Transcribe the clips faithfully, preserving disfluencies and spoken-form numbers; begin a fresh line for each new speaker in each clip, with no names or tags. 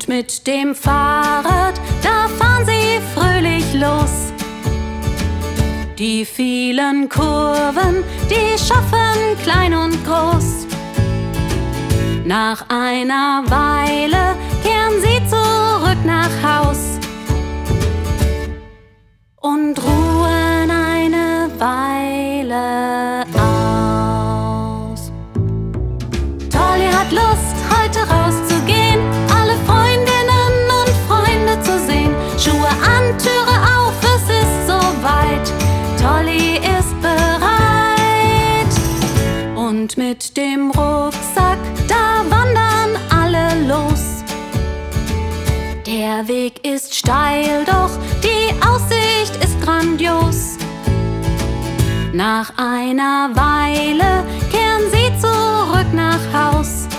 Und mit dem Fahrrad, da fahren sie fröhlich los. Die vielen Kurven, die schaffen klein und groß. Nach einer Weile kehren sie zurück nach Haus und ruhen eine Weile aus. Tolly hat Lust, heute rauszugehen, alle Freundinnen und Freunde zu sehen. Schuhe an, Türe auf, es ist soweit. Tolly ist bereit. Und mit dem Rucksack, da wandern alle los. Der Weg ist steil, doch die Aussicht ist grandios. Nach einer Weile kehren sie zurück nach Haus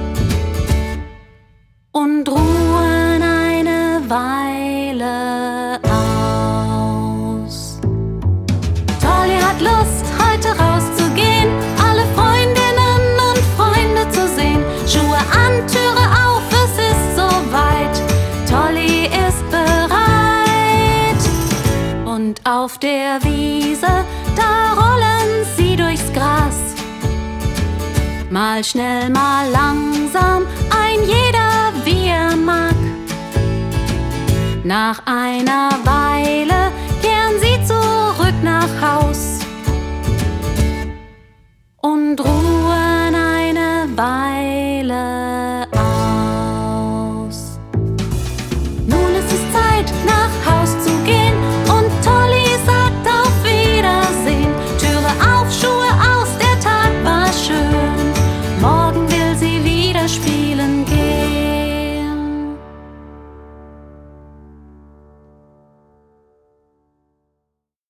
und ruhen eine Weile aus. Tolly hat Lust, heute rauszugehen, alle Freundinnen und Freunde zu sehen. Schuhe an, Türe auf, es ist soweit. Tolly ist bereit. Und auf der Wiese, da rollen sie durchs Gras. Mal schnell, mal langsam, ein jeder wie er mag. Nach einer Weile